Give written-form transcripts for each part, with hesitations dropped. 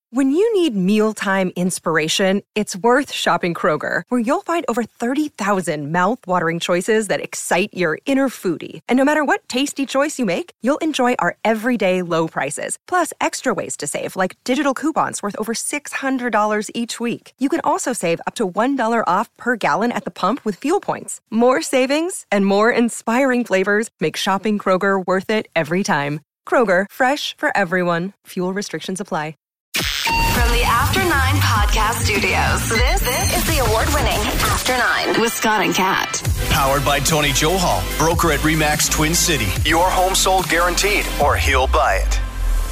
When you need mealtime inspiration, it's worth shopping Kroger, where you'll find over 30,000 mouth-watering choices that excite your inner foodie. And no matter what tasty choice you make, you'll enjoy our everyday low prices, plus extra ways to save, like digital coupons worth over $600 each week. You can also save up to $1 off per gallon at the pump with fuel points. More savings and more inspiring flavors make shopping Kroger worth it every time. Kroger, fresh for everyone. Fuel restrictions apply. From the After 9 podcast studios, this is the award-winning After 9 with Scott and Kat. Powered by Tony Johal, broker at RE/MAX Twin City. Your home sold guaranteed, or he'll buy it.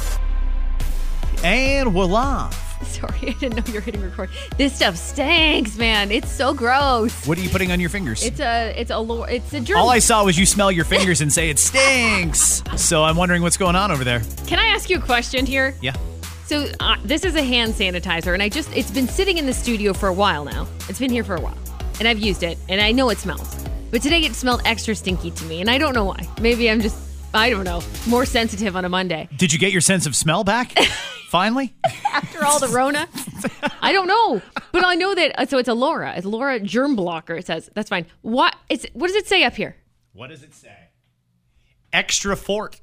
And we're live. Sorry, I didn't know you were hitting record. This stuff stinks, man. It's so gross. What are you putting on your fingers? It's a germ. All I saw was you smell your fingers and say it stinks. So I'm wondering what's going on over there. Can I ask you a question here? Yeah. So this is a hand sanitizer, and it's been sitting in the studio for a while now. It's been here for a while, and I've used it, and I know it smells. But today it smelled extra stinky to me, and I don't know why. Maybe I'm just, I don't know, more sensitive on a Monday. Did you get your sense of smell back? Finally? After all the Rona? I don't know. But I know that, so it's a Laura. It's Laura Germ Blocker, it says. That's fine. What does it say up here? What does it say? Extra fort.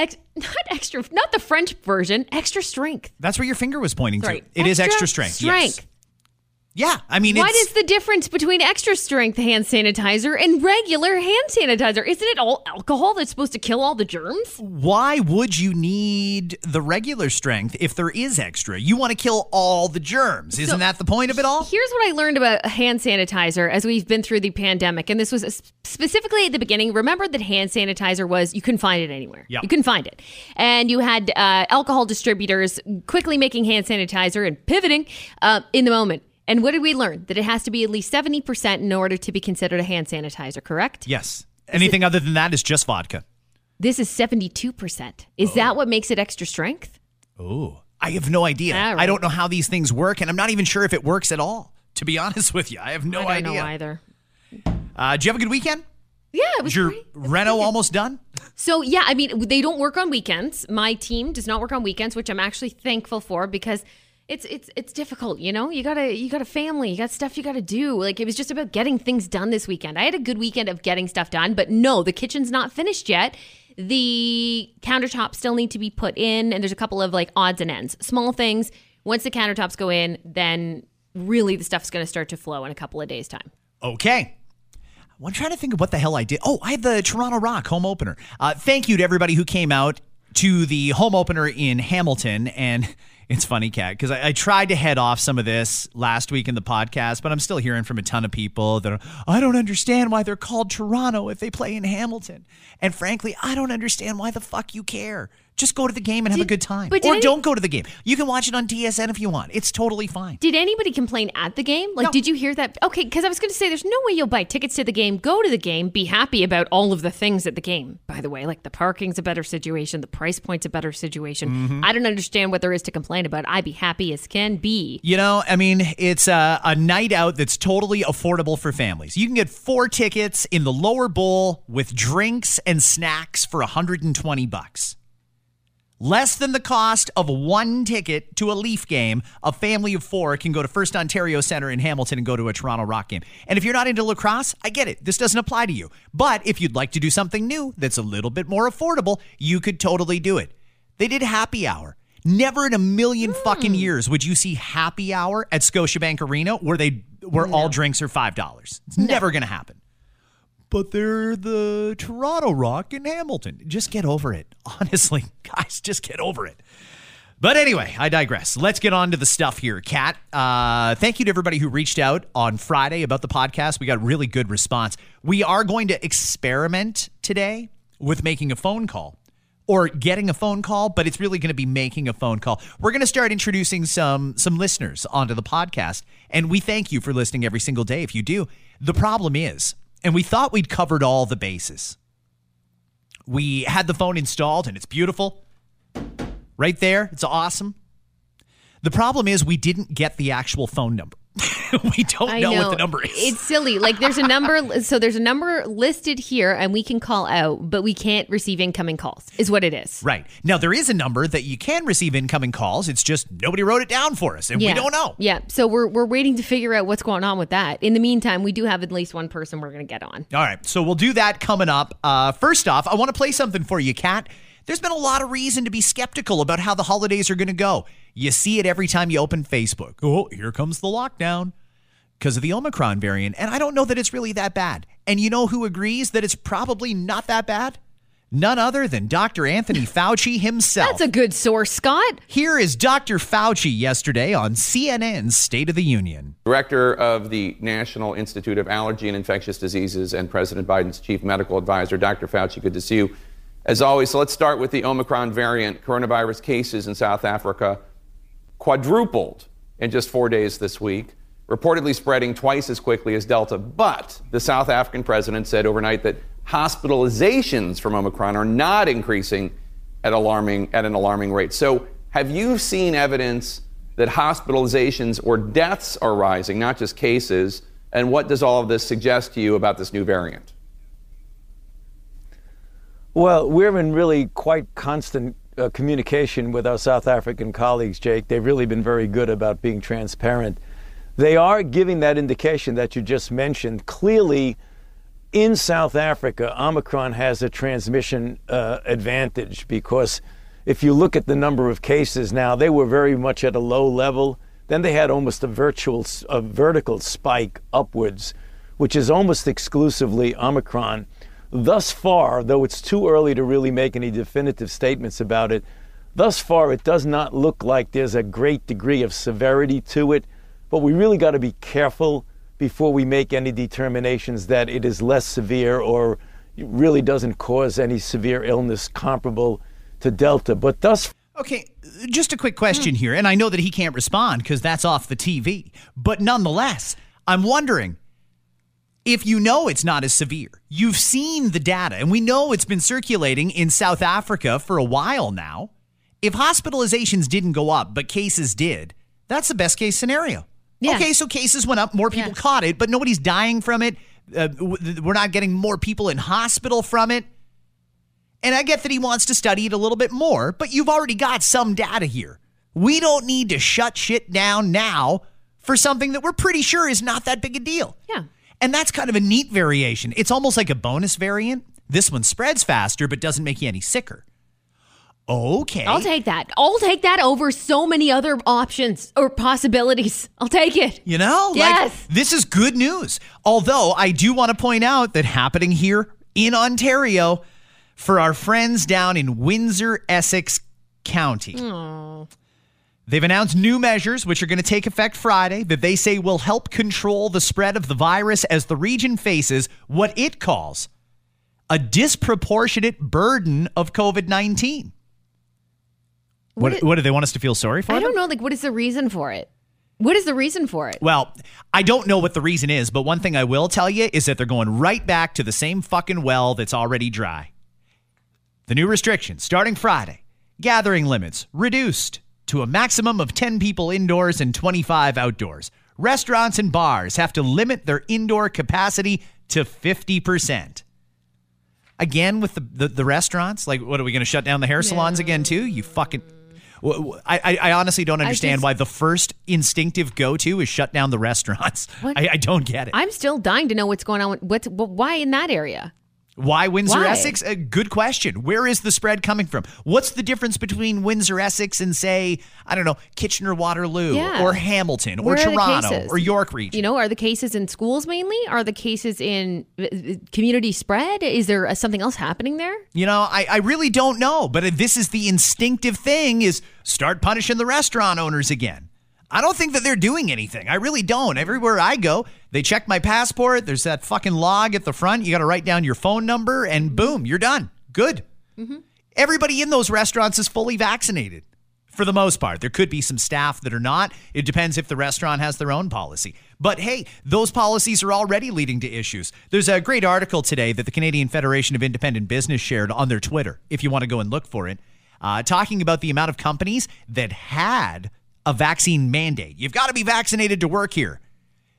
Not the French version, extra strength. That's where your finger was pointing Sorry. to. It is extra strength. Yes. Yeah, I mean, what is the difference between extra strength hand sanitizer and regular hand sanitizer? Isn't it all alcohol that's supposed to kill all the germs? Why would you need the regular strength if there is extra? You want to kill all the germs. Isn't that the point of it all? Here's what I learned about hand sanitizer as we've been through the pandemic. And this was specifically at the beginning. Remember that hand sanitizer was, you couldn't find it anywhere. Yep. You couldn't find it. And you had alcohol distributors quickly making hand sanitizer and pivoting in the moment. And what did we learn? That it has to be at least 70% in order to be considered a hand sanitizer, correct? Yes. Anything other than that is just vodka. This is 72%. Is that what makes it extra strength? Oh, I have no idea. Right. I don't know how these things work, and I'm not even sure if it works at all, to be honest with you. I have no idea. I don't know either. Did you have a good weekend? Yeah, it was Is your great. reno almost done? So, yeah, I mean, they don't work on weekends. My team does not work on weekends, which I'm actually thankful for because it's difficult, you know? You got a family, you got stuff you got to do. Like, it was just about getting things done this weekend. I had a good weekend of getting stuff done, but no, the kitchen's not finished yet. The countertops still need to be put in, and there's a couple of like odds and ends, small things. Once the countertops go in, then really the stuff's going to start to flow in a couple of days' time. Okay. I'm trying to think of what the hell I did. Oh, I have the Toronto Rock home opener. Thank you to everybody who came out to the home opener in Hamilton. And it's funny, Kat, because I tried to head off some of this last week in the podcast, but I'm still hearing from a ton of people that I don't understand why they're called Toronto if they play in Hamilton. And frankly, I don't understand why the fuck you care. Just go to the game and have a good time. Or don't go to the game. You can watch it on TSN if you want. It's totally fine. Did anybody complain at the game? Like, No. Did you hear that? Okay, because I was going to say there's no way you'll buy tickets to the game, go to the game, be happy about all of the things at the game. By the way, like the parking's a better situation, the price point's a better situation. Mm-hmm. I don't understand what there is to complain about. I'd be happy as can be. You know, I mean, it's a night out that's totally affordable for families. You can get 4 tickets in the lower bowl with drinks and snacks for $120. Less than the cost of 1 ticket to a Leaf game. A family of 4 can go to First Ontario Centre in Hamilton and go to a Toronto Rock game. And if you're not into lacrosse, I get it. This doesn't apply to you. But if you'd like to do something new that's a little bit more affordable, you could totally do it. They did happy hour. Never in a million fucking years would you see happy hour at Scotiabank Arena where all drinks are $5. It's never going to happen. But they're the Toronto Rock in Hamilton. Just get over it. Honestly, guys, just get over it. But anyway, I digress. Let's get on to the stuff here, Kat. Thank you to everybody who reached out on Friday about the podcast. We got really good response. We are going to experiment today with making a phone call or getting a phone call, but it's really going to be making a phone call. We're going to start introducing some listeners onto the podcast, and we thank you for listening every single day if you do. The problem is, and we thought we'd covered all the bases. We had the phone installed, and it's beautiful. Right there. It's awesome. The problem is we didn't get the actual phone number. We don't know what the number is. It's silly. Like there's a number. So there's a number listed here and we can call out, but we can't receive incoming calls is what it is. Right. Now, there is a number that you can receive incoming calls. It's just nobody wrote it down for us and we don't know. Yeah. So we're waiting to figure out what's going on with that. In the meantime, we do have at least one person we're going to get on. All right. So we'll do that coming up. First off, I want to play something for you, Kat. There's been a lot of reason to be skeptical about how the holidays are going to go. You see it every time you open Facebook. Oh, here comes the lockdown because of the Omicron variant. And I don't know that it's really that bad. And you know who agrees that it's probably not that bad? None other than Dr. Anthony Fauci himself. That's a good source, Scott. Here is Dr. Fauci yesterday on CNN's State of the Union. Director of the National Institute of Allergy and Infectious Diseases and President Biden's chief medical advisor. Dr. Fauci, good to see you. As always, so let's start with the Omicron variant. Coronavirus cases in South Africa quadrupled in just 4 days this week, reportedly spreading twice as quickly as Delta. But the South African president said overnight that hospitalizations from Omicron are not increasing at an alarming rate. So have you seen evidence that hospitalizations or deaths are rising, not just cases? And what does all of this suggest to you about this new variant? Well, we're in really quite constant communication with our South African colleagues, Jake. They've really been very good about being transparent. They are giving that indication that you just mentioned. Clearly, in South Africa, Omicron has a transmission advantage because if you look at the number of cases now, they were very much at a low level. Then they had almost a vertical spike upwards, which is almost exclusively Omicron. Thus far, though it's too early to really make any definitive statements about it, thus far it does not look like there's a great degree of severity to it, but we really got to be careful before we make any determinations that it is less severe or really doesn't cause any severe illness comparable to Delta. But Okay, just a quick question here, and I know that he can't respond because that's off the TV, but nonetheless, I'm wondering, if you know it's not as severe, you've seen the data, and we know it's been circulating in South Africa for a while now. If hospitalizations didn't go up, but cases did, that's the best case scenario. Yeah. Okay, so cases went up, more people caught it, but nobody's dying from it. We're not getting more people in hospital from it. And I get that he wants to study it a little bit more, but you've already got some data here. We don't need to shut shit down now for something that we're pretty sure is not that big a deal. Yeah. And that's kind of a neat variation. It's almost like a bonus variant. This one spreads faster, but doesn't make you any sicker. Okay. I'll take that. I'll take that over so many other options or possibilities. I'll take it. You know? Yes. Like, this is good news. Although I do want to point out that happening here in Ontario for our friends down in Windsor, Essex County. Aww. They've announced new measures, which are going to take effect Friday, that they say will help control the spread of the virus as the region faces what it calls a disproportionate burden of COVID-19. What do they want us to feel sorry for? I don't know. Like, what is the reason for it? What is the reason for it? Well, I don't know what the reason is, but one thing I will tell you is that they're going right back to the same fucking well that's already dry. The new restrictions starting Friday. Gathering limits reduced to a maximum of 10 people indoors and 25 outdoors. Restaurants and bars have to limit their indoor capacity to 50%. Again, with the restaurants, like, what are we going to shut down the hair salons again too? You fucking... I honestly don't understand why the first instinctive go-to is shut down the restaurants. I don't get it. I'm still dying to know what's going on. Why in that area? Why Windsor, Essex? A good question. Where is the spread coming from? What's the difference between Windsor, Essex and, say, I don't know, Kitchener-Waterloo or Hamilton or Toronto or York region? You know, are the cases in schools mainly? Are the cases in community spread? Is there something else happening there? You know, I really don't know. But this is the instinctive thing, is start punishing the restaurant owners again. I don't think that they're doing anything. I really don't. Everywhere I go, they check my passport. There's that fucking log at the front. You got to write down your phone number and boom, you're done. Good. Mm-hmm. Everybody in those restaurants is fully vaccinated for the most part. There could be some staff that are not. It depends if the restaurant has their own policy. But hey, those policies are already leading to issues. There's a great article today that the Canadian Federation of Independent Business shared on their Twitter, if you want to go and look for it, talking about the amount of companies that had a vaccine mandate. You've got to be vaccinated to work here.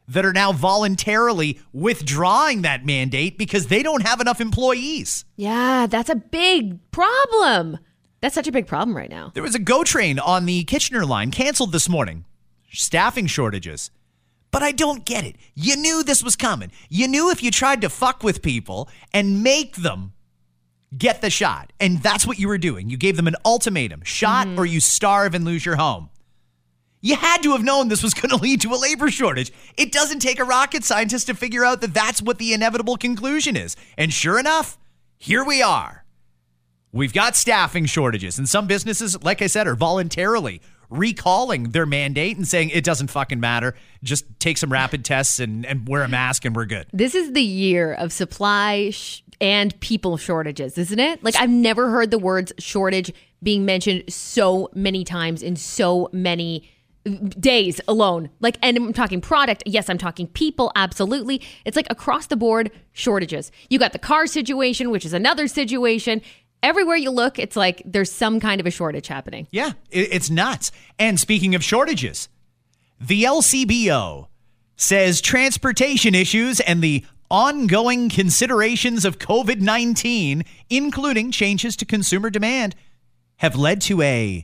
that are now voluntarily withdrawing that mandate because they don't have enough employees. Yeah, that's a big problem. That's such a big problem right now. There was a GO train on the Kitchener line canceled this morning. Staffing shortages. But I don't get it. You knew this was coming. You knew if you tried to fuck with people and make them get the shot. And that's what you were doing. You gave them an ultimatum. Shot or you starve and lose your home. You had to have known this was going to lead to a labor shortage. It doesn't take a rocket scientist to figure out that that's what the inevitable conclusion is. And sure enough, here we are. We've got staffing shortages. And some businesses, like I said, are voluntarily recalling their mandate and saying it doesn't fucking matter. Just take some rapid tests and wear a mask and we're good. This is the year of supply and people shortages, isn't it? Like, I've never heard the words shortage being mentioned so many times in so many days alone. Like, and I'm talking product. Yes, I'm talking people. Absolutely. It's like across the board shortages. You got the car situation, which is another situation. Everywhere you look, it's like there's some kind of a shortage happening. Yeah, it's nuts. And speaking of shortages, the LCBO says transportation issues and the ongoing considerations of COVID-19, including changes to consumer demand, have led to a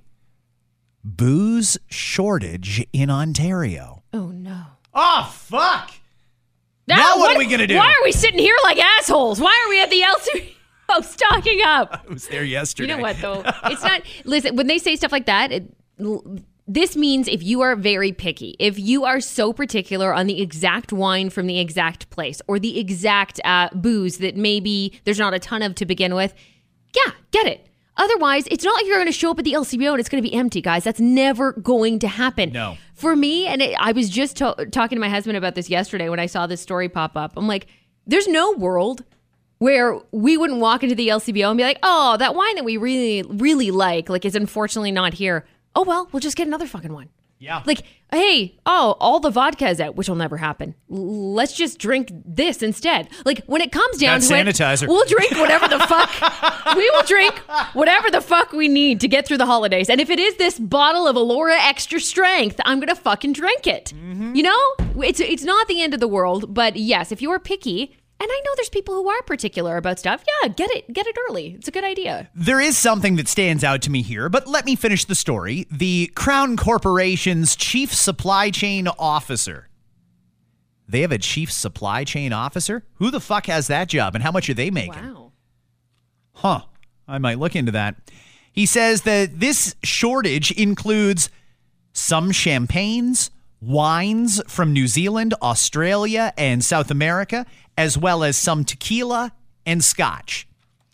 booze shortage in Ontario. Oh, no. Oh, fuck. Now what are we going to do? Why are we sitting here like assholes? Why are we at the LCBO stocking up? I was there yesterday. You know what, though? It's not... Listen, when they say stuff like that, this means if you are very picky, if you are so particular on the exact wine from the exact place or the exact booze that maybe there's not a ton of to begin with, yeah, get it. Otherwise, it's not like you're going to show up at the LCBO and it's going to be empty, guys. That's never going to happen. No. For me, and I was just talking to my husband about this yesterday when I saw this story pop up. I'm like, there's no world where we wouldn't walk into the LCBO and be like, oh, that wine that we really, really like is unfortunately not here. Oh, well, we'll just get another fucking one. Yeah. Like, hey, all the vodka is out, which will never happen. Let's just drink this instead. Like, when it comes down to sanitizer. it, we'll drink whatever the fuck. We will drink whatever the fuck we need to get through the holidays. And if it is this bottle of Allura Extra Strength, I'm going to fucking drink it. Mm-hmm. You know? It's not the end of the world. But yes, if you are picky... And I know there's people who are particular about stuff. Yeah, get it early. It's a good idea. There is something that stands out to me here, but let me finish the story. The Crown Corporation's chief supply chain officer. They have a chief supply chain officer? Who the fuck has that job and how much are they making? Wow. Huh. I might look into that. He says that this shortage includes some champagnes, wines from New Zealand, Australia, and South America, as well as some tequila and scotch.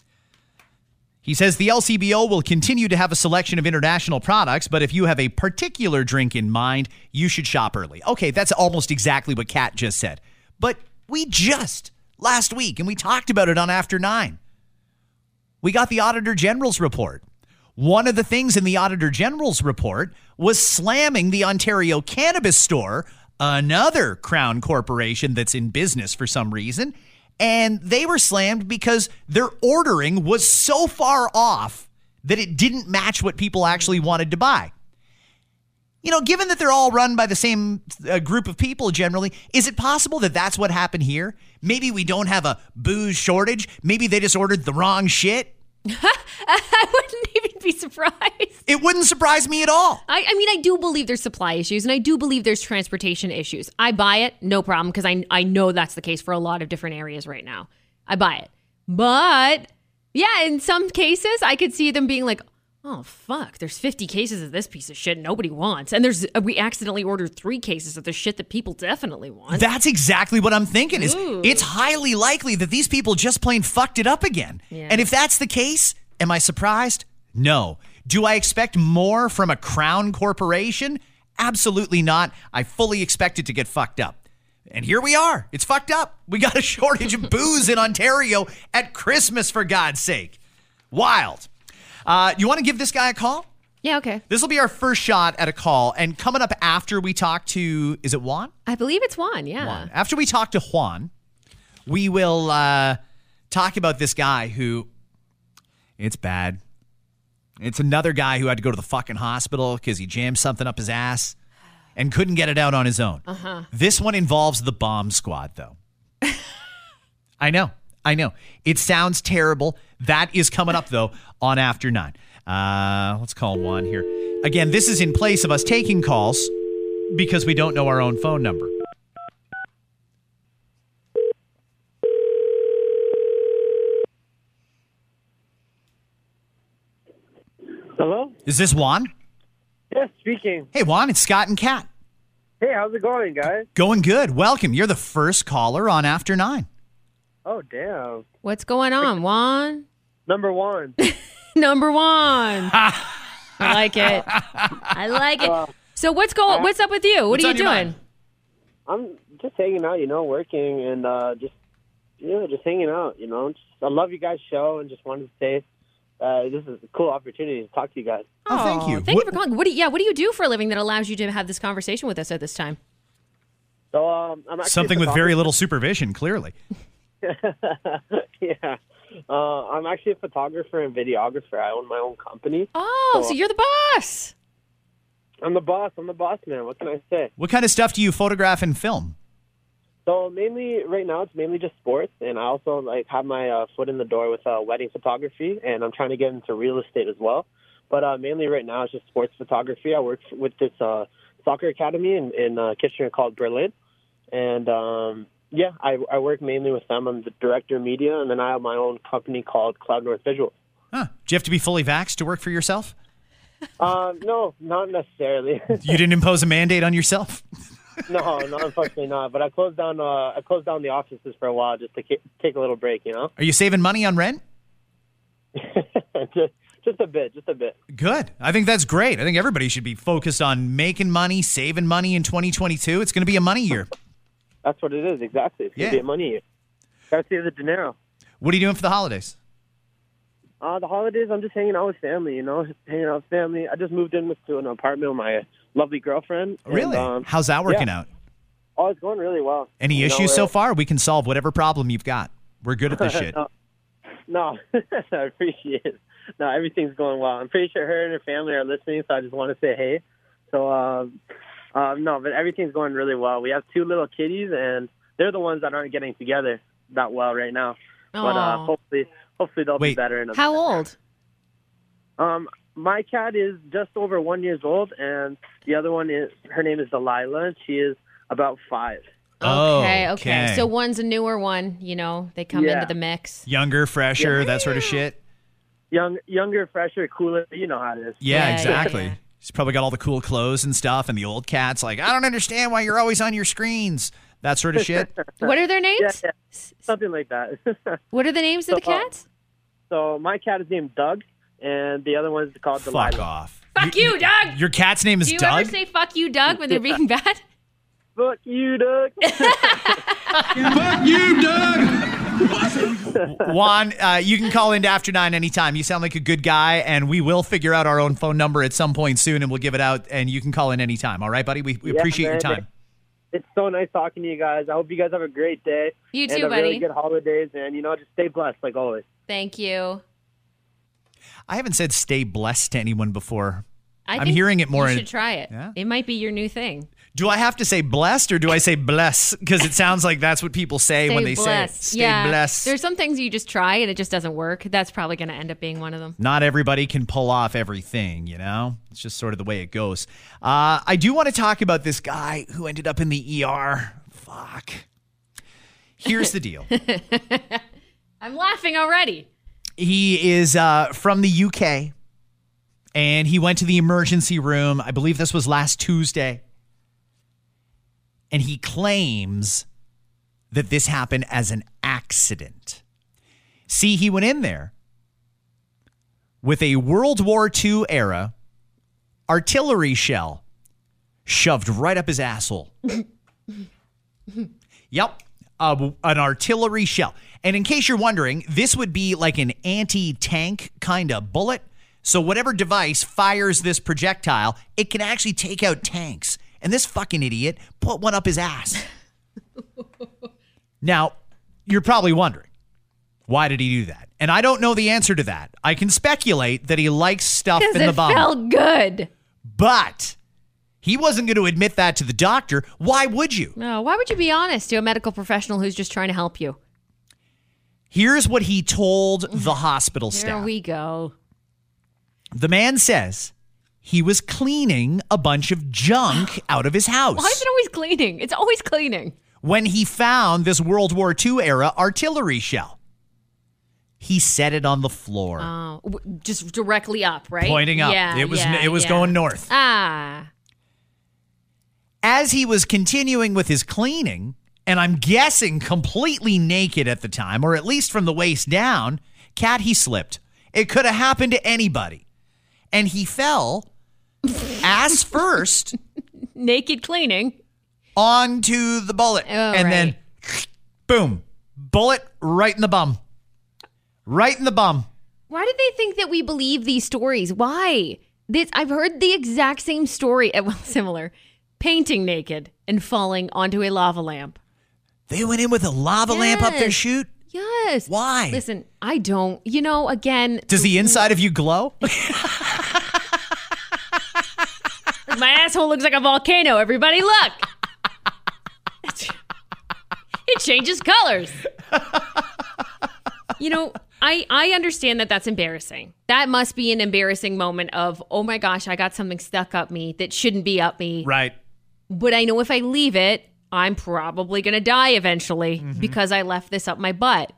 He says the LCBO will continue to have a selection of international products, but if you have a particular drink in mind, you should shop early. Okay, that's almost exactly what Kat just said. But we just, last week, and we talked about it on After 9, we got the Auditor General's report. One of the things in the Auditor General's report was slamming the Ontario Cannabis Store, another Crown corporation that's in business for some reason, and they were slammed because their ordering was so far off that it didn't match what people actually wanted to buy. You know, given that they're all run by the same group of people generally, is it possible that that's what happened here? Maybe we don't have a booze shortage. Maybe they just ordered the wrong shit. I wouldn't even be surprised. It wouldn't surprise me at all. I mean, I do believe there's supply issues, and I do believe there's transportation issues. I buy it, no problem, because I know that's the case for a lot of different areas right now. I buy it. But, yeah, in some cases, I could see them being like, oh, fuck, there's 50 cases of this piece of shit nobody wants. And we accidentally ordered 3 cases of the shit that people definitely want. That's exactly what I'm thinking. Is it's highly likely that these people just plain fucked it up again. Yeah. And if that's the case, am I surprised? No. Do I expect more from a Crown corporation? Absolutely not. I fully expect it to get fucked up. And here we are. It's fucked up. We got a shortage of booze in Ontario at Christmas, for God's sake. Wild. You want to give this guy a call? Yeah, okay. This will be our first shot at a call. And coming up after we talk to, is it Juan? I believe it's Juan, yeah. Juan. After we talk to Juan, we will talk about this guy who, it's bad. It's another guy who had to go to the fucking hospital because he jammed something up his ass. and couldn't get it out on his own. This one involves the bomb squad, though. I know. It sounds terrible. That is coming up, though, on After 9. Let's call Juan here. Again, this is in place of us taking calls because we don't know our own phone number. Hello? Is this Juan? Yes, speaking. Hey, Juan, it's Scott and Kat. Hey, how's it going, guys? Going good. Welcome. You're the first caller on After 9. Oh, damn. What's going on, Juan? Number one. Number one. I like it. So what's up with you? What are you doing? I'm just hanging out, working and just hanging out, I love you guys' show and just wanted to say this is a cool opportunity to talk to you guys. Oh, thank you. Thank you for calling. What do you do for a living that allows you to have this conversation with us at this time? So I'm actually something with very little supervision, clearly. Yeah. I'm actually a photographer and videographer. I own my own company. Oh, so you're the boss. I'm the boss, man. What can I say? What kind of stuff do you photograph and film? So right now it's mainly just sports, and I also have my foot in the door with wedding photography, and I'm trying to get into real estate as well. But mainly right now it's just sports photography. I work with this soccer academy in Kitchener called Berlin, and I work mainly with them. I'm the director of media, and then I have my own company called Cloud North Visuals. Huh. Do you have to be fully vaxxed to work for yourself? No, not necessarily. You didn't impose a mandate on yourself? No, unfortunately not. But I closed down the offices for a while just to take a little break. Are you saving money on rent? just a bit. Good. I think that's great. I think everybody should be focused on making money, saving money in 2022. It's going to be a money year. That's what it is. Exactly. It's going to be a money year. Gotta save the dinero. What are you doing for the holidays? The holidays, I'm just hanging out with family. I just moved in to an apartment with my lovely girlfriend. Really? And, how's that working out? Oh, it's going really well. Any issues so far? We can solve whatever problem you've got. We're good at this shit. No, I appreciate it. No, everything's going well. I'm pretty sure her and her family are listening, so I just want to say hey. So, no, but everything's going really well. We have 2 little kitties, and they're the ones that aren't getting together that well right now. Aww. But hopefully they'll be better. How old? My cat is just over 1 year old, and the other one her name is Delilah, and she is about 5. Okay. So one's a newer one, they come into the mix. Younger, fresher, that sort of shit. Younger, fresher, cooler, you know how it is. Yeah, exactly. Yeah. He's probably got all the cool clothes and stuff, and the old cat's like, I don't understand why you're always on your screens. That sort of shit. What are their names? Yeah. Something like that. What are the names of the cats? So my cat is named Doug, and the other one is called Delilah. Fuck off. Fuck you, Doug! Your cat's name is Doug? Do you ever say fuck you, Doug, when they're being bad? Fuck you, Doug. Fuck you, Doug. Juan, you can call into After 9 anytime. You sound like a good guy, and we will figure out our own phone number at some point soon, and we'll give it out, and you can call in anytime. All right, buddy? We appreciate your time. It's so nice talking to you guys. I hope you guys have a great day. You too, and buddy. Really good holidays, and, just stay blessed like always. Thank you. I haven't said stay blessed to anyone before. I'm hearing it more. You should try it. Yeah? It might be your new thing. Do I have to say blessed or do I say bless? Because it sounds like that's what people say when they say stay blessed. There's some things you just try and it just doesn't work. That's probably going to end up being one of them. Not everybody can pull off everything, It's just sort of the way it goes. I do want to talk about this guy who ended up in the ER. Fuck. Here's the deal. I'm laughing already. He is from the UK, and he went to the emergency room. I believe this was last Tuesday. And he claims that this happened as an accident. See, he went in there with a World War II era artillery shell shoved right up his asshole. Yep, an artillery shell. And in case you're wondering, this would be like an anti-tank kind of bullet. So whatever device fires this projectile, it can actually take out tanks. And this fucking idiot put one up his ass. Now, you're probably wondering, why did he do that? And I don't know the answer to that. I can speculate that he likes stuff in the bum. It felt good. But He wasn't going to admit that to the doctor. Why would you? No, why would you be honest to a medical professional who's just trying to help you? Here's what he told the hospital staff. There we go. The man says he was cleaning a bunch of junk out of his house. Why is it always cleaning? It's always cleaning. When he found this World War II era artillery shell, he set it on the floor. Oh, just directly up, right? Pointing up. Yeah, it was going north. As he was continuing with his cleaning, and I'm guessing completely naked at the time, or at least from the waist down, Kat, he slipped. It could have happened to anybody. And he fell, ass first. Naked cleaning. Onto the bullet. Then, boom, bullet right in the bum. Right in the bum. Why did they think that we believe these stories? Why? I've heard the exact same story, well, similar. Painting naked and falling onto a lava lamp. They went in with a lava lamp up their chute? Yes. Why? Listen, I don't. Again. Does the inside of you glow? My asshole looks like a volcano, everybody. Look. It changes colors. I understand that that's embarrassing. That must be an embarrassing moment of, oh my gosh, I got something stuck up me that shouldn't be up me. Right. But I know if I leave it, I'm probably going to die eventually because I left this up my butt.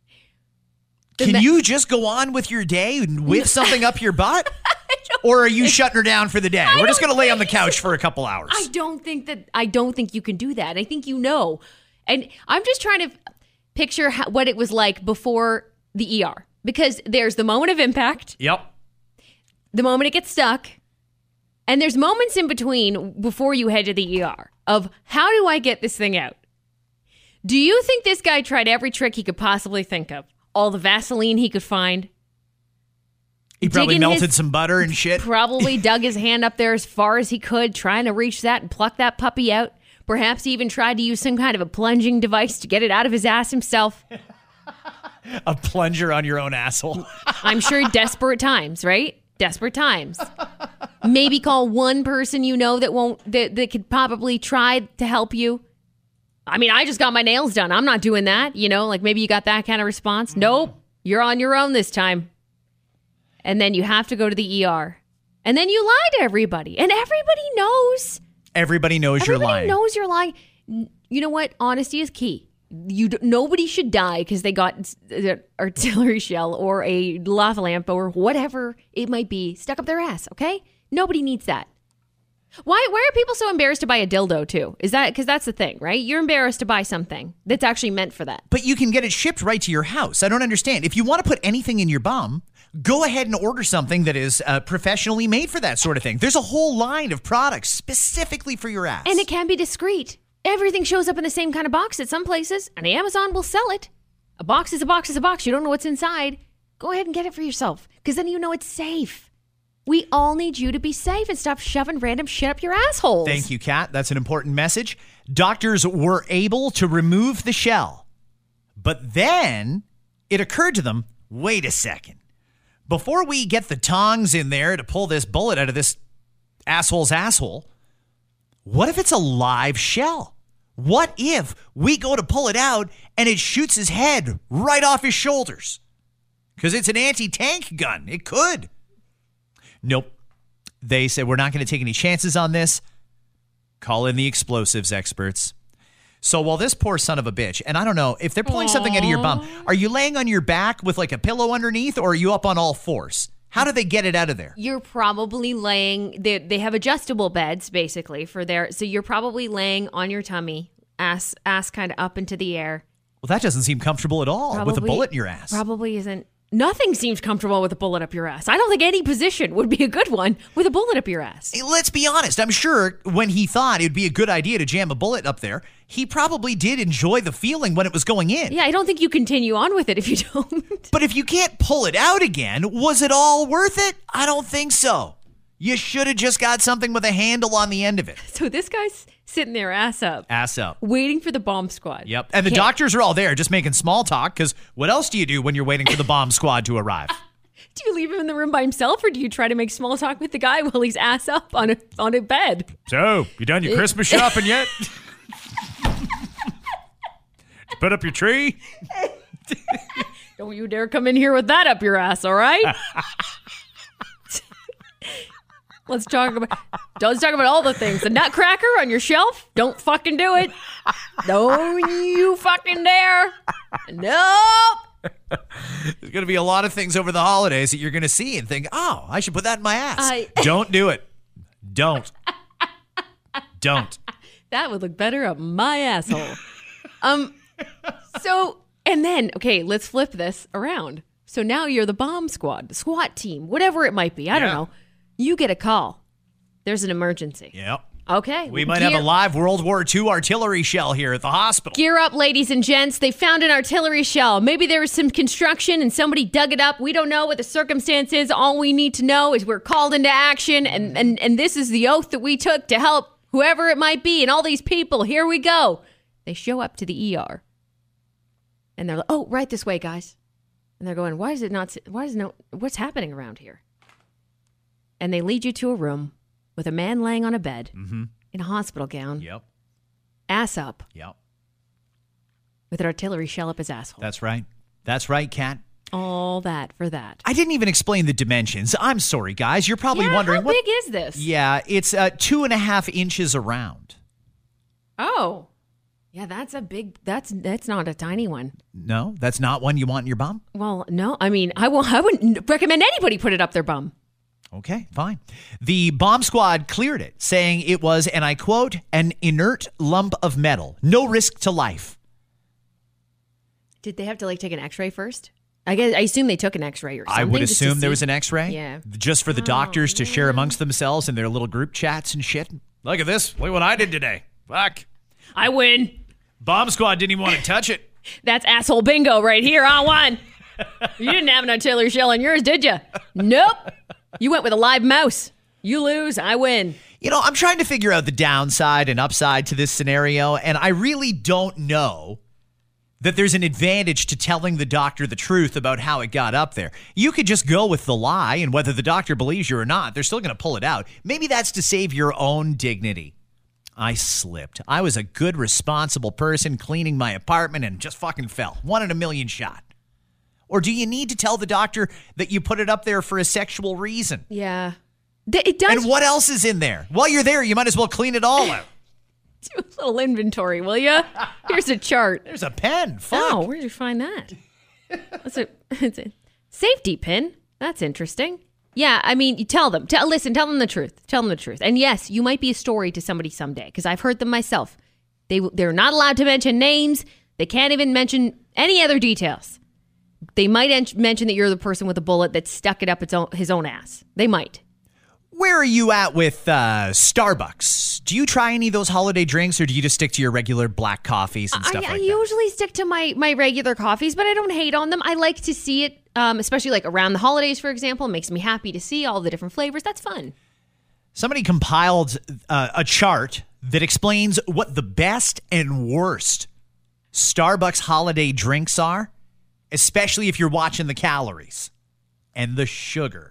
Can you just go on with your day with something up your butt? Or are you shutting her down for the day? We're just going to lay on the couch for a couple hours. I don't think you can do that. I think And I'm just trying to picture what it was like before the ER. Because there's the moment of impact. Yep. The moment it gets stuck. And there's moments in between before you head to the ER of how do I get this thing out? Do you think this guy tried every trick he could possibly think of? All the Vaseline he could find? He probably melted some butter and shit. Probably dug his hand up there as far as he could, trying to reach that and pluck that puppy out. Perhaps he even tried to use some kind of a plunging device to get it out of his ass himself. A plunger on your own asshole. I'm sure desperate times, right? Desperate times. Maybe call one person that could probably try to help you. I mean, I just got my nails done. I'm not doing that. Like maybe you got that kind of response. Nope. You're on your own this time. And then you have to go to the ER. And then you lie to everybody. And everybody knows. Everybody knows you're lying. Everybody knows you're lying. You know what? Honesty is key. Nobody should die because they got an artillery shell or a lava lamp or whatever it might be stuck up their ass, okay? Nobody needs that. Why are people so embarrassed to buy a dildo too? Is that because that's the thing, right? You're embarrassed to buy something that's actually meant for that. But you can get it shipped right to your house. I don't understand. If you want to put anything in your bum, go ahead and order something that is professionally made for that sort of thing. There's a whole line of products specifically for your ass. And it can be discreet. Everything shows up in the same kind of box at some places, and Amazon will sell it. A box is a box is a box. You don't know what's inside. Go ahead and get it for yourself, because then you know it's safe. We all need you to be safe and stop shoving random shit up your assholes. Thank you, Kat. That's an important message. Doctors were able to remove the shell, but then it occurred to them, wait a second. Before we get the tongs in there to pull this bullet out of this asshole's asshole, what if it's a live shell? What if we go to pull it out and it shoots his head right off his shoulders? Because it's an anti-tank gun. It could. Nope. They said, we're not going to take any chances on this. Call in the explosives experts. So while this poor son of a bitch, and I don't know, if they're pulling something out of your bum, are you laying on your back with like a pillow underneath, or are you up on all fours? How do they get it out of there? You're probably laying, they have adjustable beds basically so you're probably laying on your tummy, ass kind of up into the air. Well, that doesn't seem comfortable at all with a bullet in your ass. Probably isn't. Nothing seems comfortable with a bullet up your ass. I don't think any position would be a good one with a bullet up your ass. Hey, let's be honest. I'm sure when he thought it would be a good idea to jam a bullet up there, he probably did enjoy the feeling when it was going in. Yeah, I don't think you continue on with it if you don't. But if you can't pull it out again, was it all worth it? I don't think so. You should have just got something with a handle on the end of it. So this guy's sitting there ass up. Ass up. Waiting for the bomb squad. Yep. And the doctors are all there just making small talk, because what else do you do when you're waiting for the bomb squad to arrive? Do you leave him in the room by himself, or do you try to make small talk with the guy while he's ass up on a bed? So, you done your Christmas shopping yet? Put up your tree? Don't you dare come in here with that up your ass, all right? Let's talk about all the things. The Nutcracker on your shelf? Don't fucking do it. Don't you fucking dare. Nope. There's going to be a lot of things over the holidays that you're going to see and think, oh, I should put that in my ass. Don't do it. Don't. That would look better up my asshole. So, and then, okay, let's flip this around. So now you're the bomb squad, the SWAT team, whatever it might be. I don't know. You get a call. There's an emergency. Yep. Okay. We might have a live World War II artillery shell here at the hospital. Gear up, ladies and gents. They found an artillery shell. Maybe there was some construction and somebody dug it up. We don't know what the circumstance is. All we need to know is we're called into action, and this is the oath that we took to help whoever it might be and all these people. Here we go. They show up to the ER. And they're like, oh, right this way, guys. And they're going, what's happening around here? And they lead you to a room with a man laying on a bed in a hospital gown. Yep. Ass up. Yep. With an artillery shell up his asshole. That's right. That's right, Kat. All that for that. I didn't even explain the dimensions. I'm sorry, guys. You're probably wondering. How big is this? Yeah, it's 2.5 inches around. Oh. Yeah, that's that's not a tiny one. No, that's not one you want in your bum? Well, no. I mean, I wouldn't recommend anybody put it up their bum. Okay, fine. The bomb squad cleared it, saying it was, and I quote, an inert lump of metal. No risk to life. Did they have to take an x-ray first? I assume they took an x-ray or something. I would assume there was an x-ray. Yeah. Just for the doctors to share amongst themselves in their little group chats and shit. Look at this. Look what I did today. Fuck. I win. Bomb squad didn't even want to touch it. That's asshole bingo right here. I won. You didn't have an artillery shell in yours, did you? Nope. You went with a live mouse. You lose, I win. You know, I'm trying to figure out the downside and upside to this scenario, and I really don't know that there's an advantage to telling the doctor the truth about how it got up there. You could just go with the lie, and whether the doctor believes you or not, they're still going to pull it out. Maybe that's to save your own dignity. I slipped. I was a good, responsible person cleaning my apartment and just fucking fell. 1 in a million shot. Or do you need to tell the doctor that you put it up there for a sexual reason? Yeah. It does. And what else is in there? While you're there, you might as well clean it all out. Do a little inventory, will you? Here's a chart. There's a pen. Fuck. Oh, where did you find that? It's a safety pin. That's interesting. Yeah, I mean, you tell them. Tell them the truth. Tell them the truth. And yes, you might be a story to somebody someday, because I've heard them myself. They're not allowed to mention names. They can't even mention any other details. They might mention that you're the person with the bullet that stuck it up his own ass. They might. Where are you at with Starbucks? Do you try any of those holiday drinks, or do you just stick to your regular black coffees and stuff like that? I usually stick to my regular coffees, but I don't hate on them. I like to see it, especially around the holidays, for example. It makes me happy to see all the different flavors. That's fun. Somebody compiled a chart that explains what the best and worst Starbucks holiday drinks are, especially if you're watching the calories and the sugar.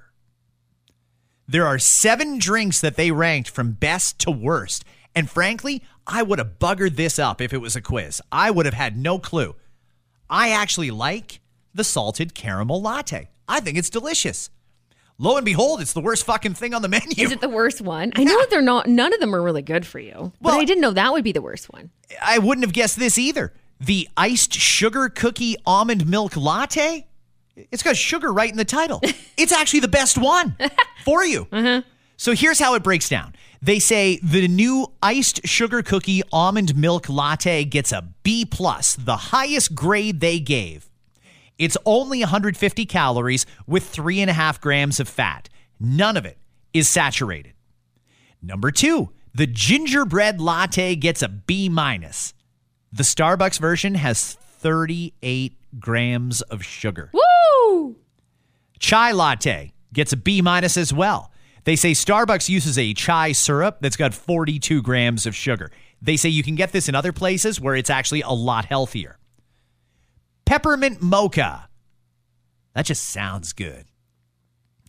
There are 7 drinks that they ranked from best to worst. And frankly, I would have buggered this up if it was a quiz. I would have had no clue. I actually like the salted caramel latte. I think it's delicious. Lo and behold, it's the worst fucking thing on the menu. Is it the worst one? I know they're not. None of them are really good for you. But I didn't know that would be the worst one. I wouldn't have guessed this either. The iced sugar cookie almond milk latte. It's got sugar right in the title. It's actually the best one for you. Uh-huh. So here's how it breaks down. They say the new iced sugar cookie almond milk latte gets a B+, the highest grade they gave. It's only 150 calories with 3.5 grams of fat. None of it is saturated. Number 2, the gingerbread latte gets a B-. The Starbucks version has 38 grams of sugar. Woo! Chai latte gets a B- as well. They say Starbucks uses a chai syrup that's got 42 grams of sugar. They say you can get this in other places where it's actually a lot healthier. Peppermint mocha. That just sounds good.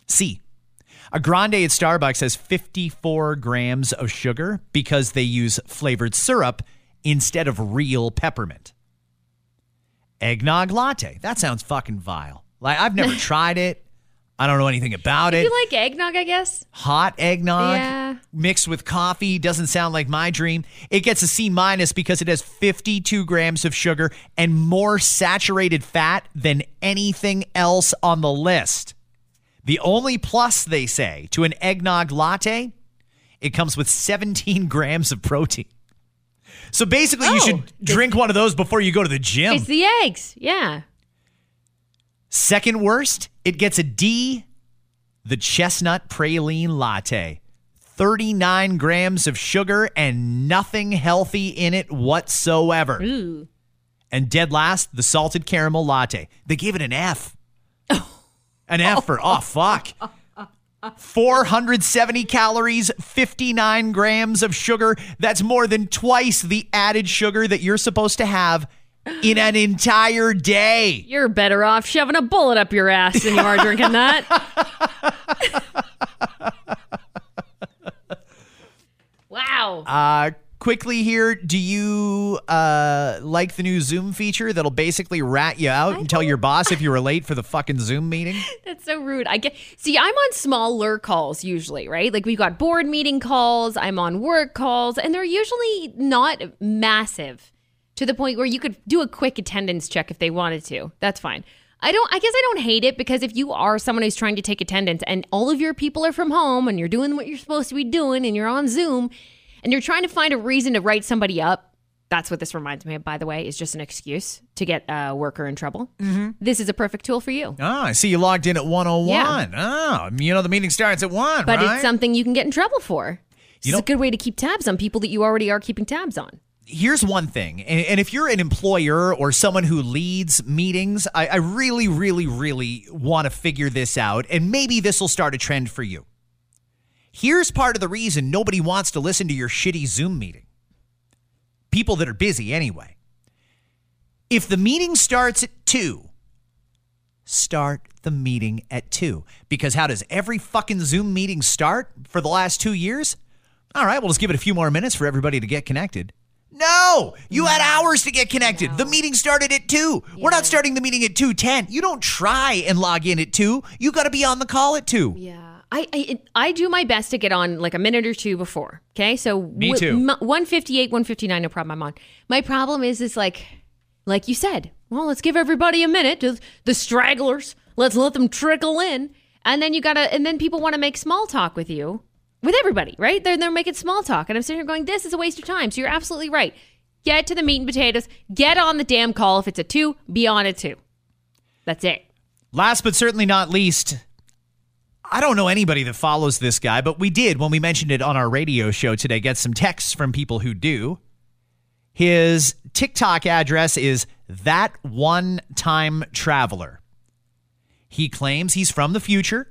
C. A grande at Starbucks has 54 grams of sugar because they use flavored syrup instead of real peppermint. Eggnog latte. That sounds fucking vile. Like, I've never tried it. I don't know anything about it. You like eggnog, I guess? Hot eggnog Yeah. mixed with coffee doesn't sound like my dream. It gets a C- because it has 52 grams of sugar and more saturated fat than anything else on the list. The only plus, they say, to an eggnog latte, it comes with 17 grams of protein. So basically, you should drink one of those before you go to the gym. It's the eggs. Yeah. Second worst, it gets a D, the chestnut praline latte. 39 grams of sugar and nothing healthy in it whatsoever. Ooh. And dead last, the salted caramel latte. They gave it an F. An F for, oh, fuck. 470 calories, 59 grams of sugar. That's more than twice the added sugar that you're supposed to have in an entire day. You're better off shoving a bullet up your ass than you are drinking that. Wow. Quickly here, do you like the new Zoom feature that'll basically rat you out and tell your boss if you were late for the fucking Zoom meeting? That's so rude. See, I'm on smaller calls usually, right? Like we've got board meeting calls, I'm on work calls, and they're usually not massive to the point where you could do a quick attendance check if they wanted to. That's fine. I guess I don't hate it because if you are someone who's trying to take attendance and all of your people are from home and you're doing what you're supposed to be doing and you're on Zoom and you're trying to find a reason to write somebody up, that's what this reminds me of, by the way, is just an excuse to get a worker in trouble. Mm-hmm. This is a perfect tool for you. Oh, I see you logged in at 1:01. Yeah. Oh, the meeting starts at 1, but right? it's something you can get in trouble for. It's a good way to keep tabs on people that you already are keeping tabs on. Here's one thing, and if you're an employer or someone who leads meetings, I really, really, really want to figure this out, and maybe this will start a trend for you. Here's part of the reason nobody wants to listen to your shitty Zoom meeting. People that are busy anyway. If the meeting starts at 2, start the meeting at 2. Because how does every fucking Zoom meeting start for the last 2 years? All right, we'll just give it a few more minutes for everybody to get connected. No, you had hours to get connected. No. The meeting started at 2. Yeah. We're not starting the meeting at 2:10. You don't try and log in at 2. You got to be on the call at 2. Yeah. I do my best to get on like a minute or two before. Okay. So me too. 1:58, 1:59, no problem. I'm on. My problem is like you said, well, let's give everybody a minute to the stragglers. Let's let them trickle in. And then and then people want to make small talk with you. With everybody, right? They're making small talk. And I'm sitting here going, this is a waste of time. So you're absolutely right. Get to the meat and potatoes. Get on the damn call. If it's a 2, be on at 2. That's it. Last but certainly not least, I don't know anybody that follows this guy, but we did, when we mentioned it on our radio show today, get some texts from people who do. His TikTok address is That One Time Traveler. He claims he's from the future.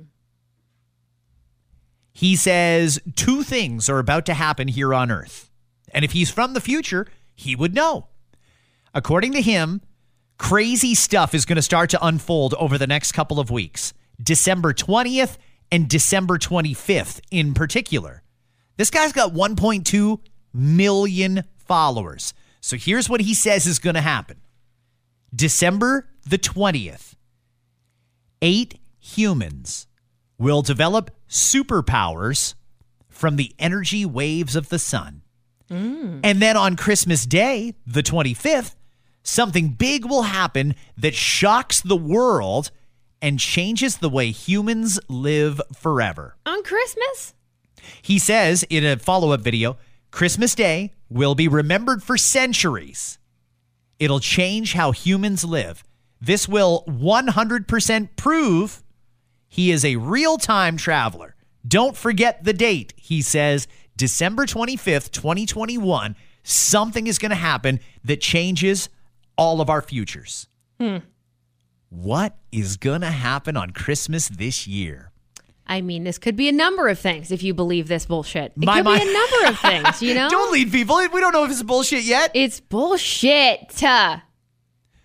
He says 2 things are about to happen here on Earth. And if he's from the future, he would know. According to him, crazy stuff is going to start to unfold over the next couple of weeks. December 20th and December 25th in particular. This guy's got 1.2 million followers. So here's what he says is going to happen. December the 20th, 8 humans will develop superpowers from the energy waves of the sun. And then on Christmas Day, the 25th, something big will happen that shocks the world and changes the way humans live forever. On Christmas? He says in a follow-up video, Christmas Day will be remembered for centuries. It'll change how humans live. This will 100% prove he is a real-time traveler. Don't forget the date. He says December 25th, 2021, something is going to happen that changes all of our futures. What is going to happen on Christmas this year? I mean, this could be a number of things if you believe this bullshit. It could be a number of things, you know? Don't lead people. We don't know if it's bullshit yet. It's bullshit.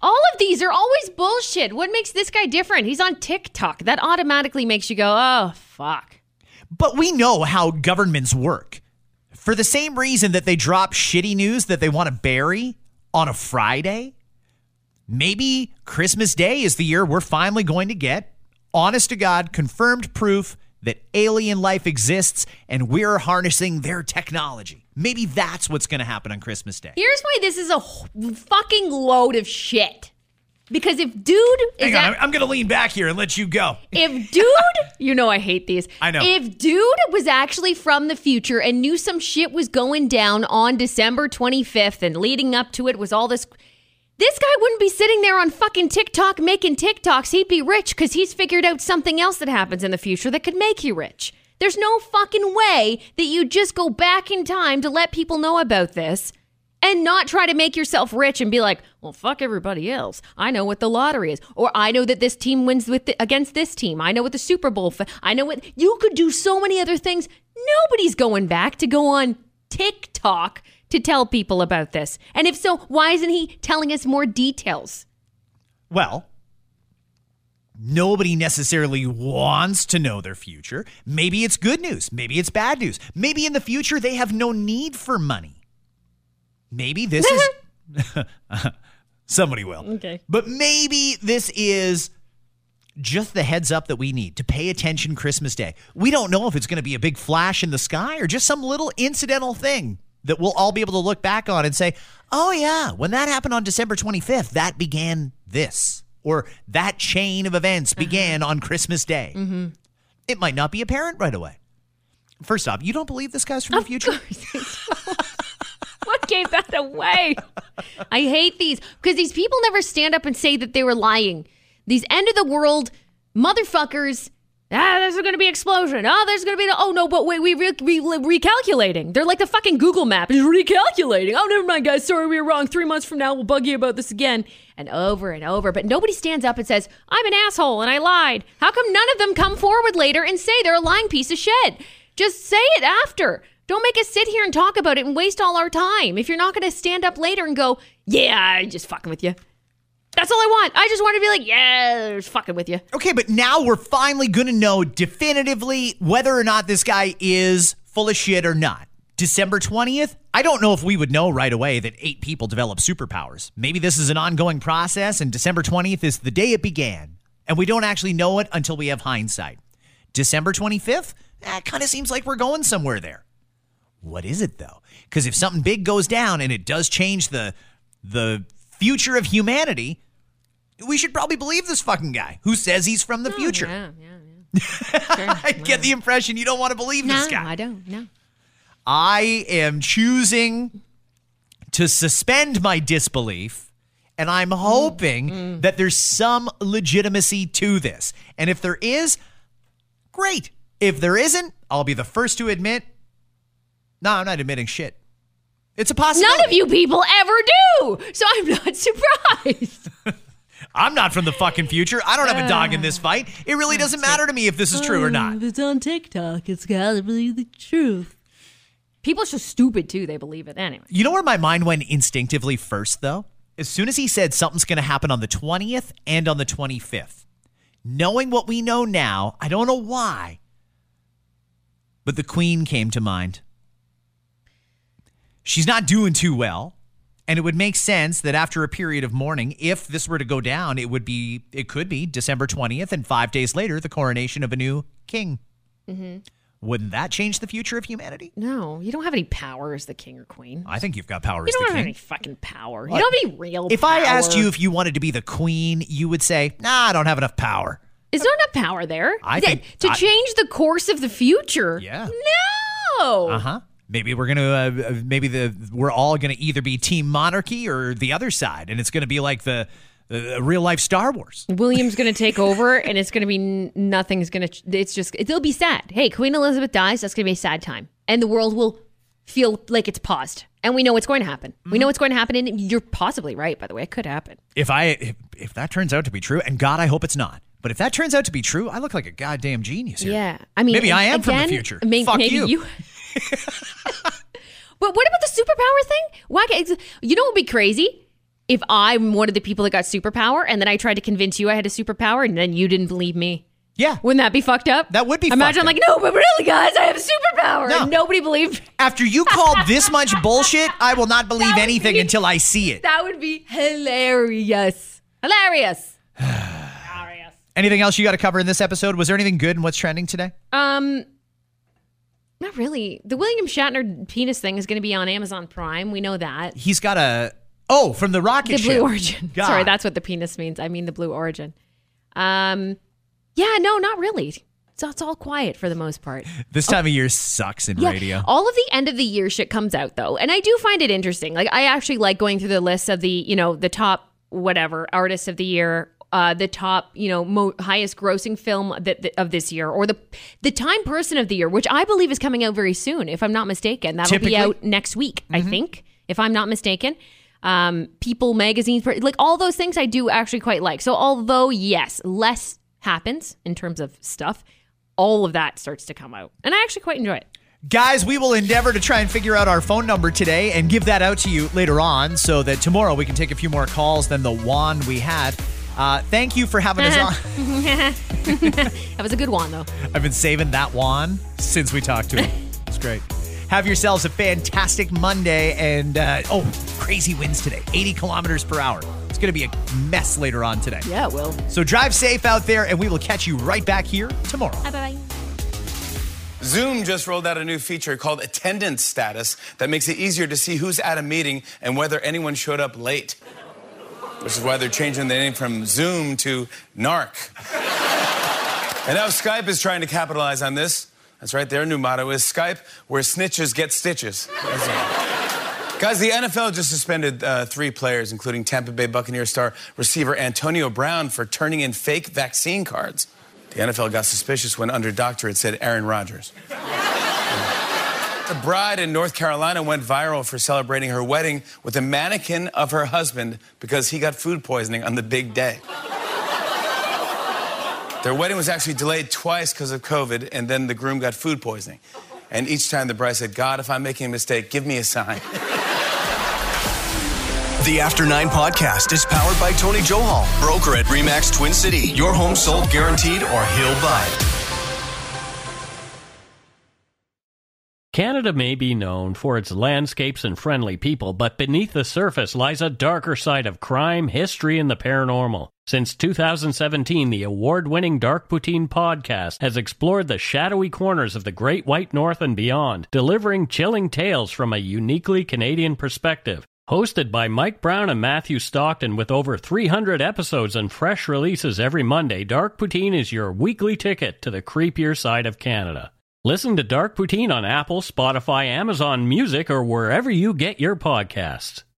All of these are always bullshit. What makes this guy different? He's on TikTok. That automatically makes you go, oh, fuck. But we know how governments work. For the same reason that they drop shitty news that they want to bury on a Friday, maybe Christmas Day is the year we're finally going to get, honest to God, confirmed proof that alien life exists and we're harnessing their technology. Maybe that's what's going to happen on Christmas Day. Here's why this is a fucking load of shit. Because if dude is Hang on, I'm going to lean back here and let you go. If dude, you know I hate these. I know. If dude was actually from the future and knew some shit was going down on December 25th and leading up to it was all this guy wouldn't be sitting there on fucking TikTok making TikToks. He'd be rich because he's figured out something else that happens in the future that could make you rich. There's no fucking way that you just go back in time to let people know about this and not try to make yourself rich and be like, well, fuck everybody else. I know what the lottery is. Or I know that this team wins against this team. I know what the Super Bowl. I know what. You could do so many other things. Nobody's going back to go on TikTok to tell people about this. And if so, why isn't he telling us more details? Well, nobody necessarily wants to know their future. Maybe it's good news. Maybe it's bad news. Maybe in the future they have no need for money. Maybe this is... Somebody will. Okay. But maybe this is just the heads up that we need to pay attention Christmas Day. We don't know if it's going to be a big flash in the sky or just some little incidental thing that we'll all be able to look back on and say, oh yeah, when that happened on December 25th, that began this. Or that chain of events began on Christmas Day. Mm-hmm. It might not be apparent right away. First off, you don't believe this guy's from the future? What gave that away? I hate these because these people never stand up and say that they were lying. These end of the world motherfuckers. There's going to be an explosion. There's going to be but wait, we're recalculating. They're like the fucking Google map is recalculating. Oh, never mind, guys. Sorry, we were wrong. 3 months from now, we'll bug you about this again and over. But nobody stands up and says, I'm an asshole and I lied. How come none of them come forward later and say they're a lying piece of shit? Just say it after. Don't make us sit here and talk about it and waste all our time. If you're not going to stand up later and go, yeah, I'm just fucking with you. That's all I want. I just want to be like, yeah, just fucking with you. Okay, but now we're finally going to know definitively whether or not this guy is full of shit or not. December 20th, I don't know if we would know right away that 8 people develop superpowers. Maybe this is an ongoing process and December 20th is the day it began. And we don't actually know it until we have hindsight. December 25th, that kind of seems like we're going somewhere there. What is it, though? Because if something big goes down and it does change the future of humanity, we should probably believe this fucking guy who says he's from the future. Yeah. Sure. I get the impression you don't want to believe this guy. No, I don't. No. I am choosing to suspend my disbelief, and I'm hoping that there's some legitimacy to this. And if there is, great. If there isn't, I'll be the first to admit, no, I'm not admitting shit. It's a possibility. None of you people ever do, so I'm not surprised. I'm not from the fucking future. I don't have a dog in this fight. It really doesn't matter to me if this is true or not. If it's on TikTok, it's gotta be the truth. People are so stupid, too. They believe it. Anyway. You know where my mind went instinctively first, though? As soon as he said something's going to happen on the 20th and on the 25th. Knowing what we know now, I don't know why, but the Queen came to mind. She's not doing too well, and it would make sense that after a period of mourning, if this were to go down, it could be December 20th, and 5 days later, the coronation of a new king. Mm-hmm. Wouldn't that change the future of humanity? No, you don't have any power as the king or queen. I think you've got power as the king. You don't have any fucking power. You don't have any real power. If I asked you if you wanted to be the queen, you would say, nah, I don't have enough power. Is there enough power there? To change the course of the future? Yeah. No. Uh-huh. Maybe we're gonna. We're all gonna either be Team Monarchy or the other side, and it's gonna be like the real life Star Wars. William's gonna take over, and it's gonna be nothing's gonna. It'll be sad. Hey, Queen Elizabeth dies. That's gonna be a sad time, and the world will feel like it's paused, and we know what's going to happen. Mm-hmm. We know what's going to happen, and you're possibly right. By the way, it could happen. If that turns out to be true, and God, I hope it's not. But if that turns out to be true, I look like a goddamn genius here. Yeah, I mean, maybe I am from the future. Fuck maybe you. But what about the superpower thing? Why? You know what would be crazy? if I'm one of the people that got superpower and then I tried to convince you I had a superpower and then you didn't believe me? Yeah. Wouldn't that be fucked up? That would be Imagine fucked I'm like, no, but really, guys, I have a superpower. No. And nobody believed me. After you called this much bullshit, I will not believe anything until I see it. That would be hilarious. Hilarious. Anything else you got to cover in this episode? Was there anything good in what's trending today? Not really. The William Shatner penis thing is going to be on Amazon Prime. We know that. He's got a... Oh, from the rocket ship. The Blue Origin. God. Sorry, that's what the penis means. I mean the Blue Origin. Yeah, no, not really. It's all quiet for the most part. This time of year sucks in radio. All of the end of the year shit comes out, though. And I do find it interesting. Like, I actually like going through the list of the, the top, whatever, artists of the year, the top, highest grossing film of this year, or the Time Person of the year, which I believe is coming out very soon, if I'm not mistaken. That'll be out next week, I think, if I'm not mistaken. People, magazines, like all those things I do actually quite like. So although, yes, less happens in terms of stuff, all of that starts to come out. And I actually quite enjoy it. Guys, we will endeavor to try and figure out our phone number today and give that out to you later on so that tomorrow we can take a few more calls than the one we had. Thank you for having us on. That was a good one, though. I've been saving that one since we talked to him. It's great. Have yourselves a fantastic Monday. And, crazy winds today. 80 kilometers per hour. It's going to be a mess later on today. Yeah, it will. So drive safe out there, and we will catch you right back here tomorrow. Bye-bye. Zoom just rolled out a new feature called Attendance Status that makes it easier to see who's at a meeting and whether anyone showed up late. Which is why they're changing the name from Zoom to NARC. And now Skype is trying to capitalize on this. That's right, their new motto is Skype, where snitches get stitches. Guys, the NFL just suspended 3 players, including Tampa Bay Buccaneers star receiver Antonio Brown, for turning in fake vaccine cards. The NFL got suspicious when under doctor it said Aaron Rodgers. A bride in North Carolina went viral for celebrating her wedding with a mannequin of her husband because he got food poisoning on the big day. Their wedding was actually delayed twice because of COVID, and then the groom got food poisoning. And each time the bride said, God, if I'm making a mistake, give me a sign. The After 9 podcast is powered by Tony Johal, broker at RE/MAX Twin City. Your home sold guaranteed or he'll buy it. Canada may be known for its landscapes and friendly people, but beneath the surface lies a darker side of crime, history, and the paranormal. Since 2017, the award-winning Dark Poutine podcast has explored the shadowy corners of the Great White North and beyond, delivering chilling tales from a uniquely Canadian perspective. Hosted by Mike Brown and Matthew Stockton with over 300 episodes and fresh releases every Monday, Dark Poutine is your weekly ticket to the creepier side of Canada. Listen to Dark Poutine on Apple, Spotify, Amazon Music, or wherever you get your podcasts.